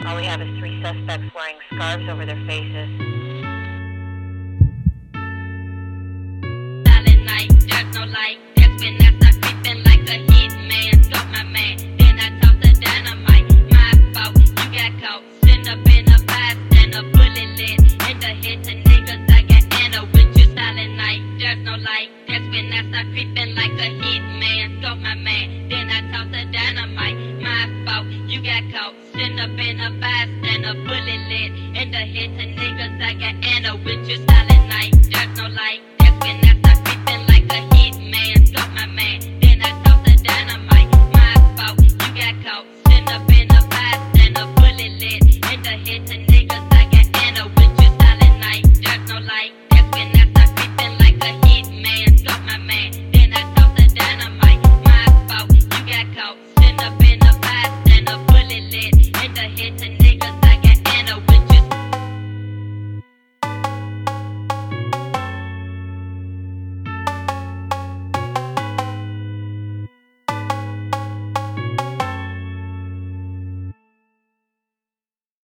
All we have is 3 suspects wearing scarves over their faces. Silent night, there's no light. That's when I start creeping like a hitman. Got my man, then I toss the dynamite. My fault, you got caught. Sitting up in a bystander, bullet lit in the head to niggas. I got Anna with you. Silent night, there's no light. That's when I start creeping like a hitman. Got my man, then I toss the dynamite. My fault, you got caught. Sitting up in a bystander, bullet lit in the head to niggas. I got Anna with you. Silent night, there's no light. That's when I start creeping like a hitman. Got my man, then I toss the dynamite. My fault, you got caught. Sitting up in a bystander, bullet lit in the head to niggas.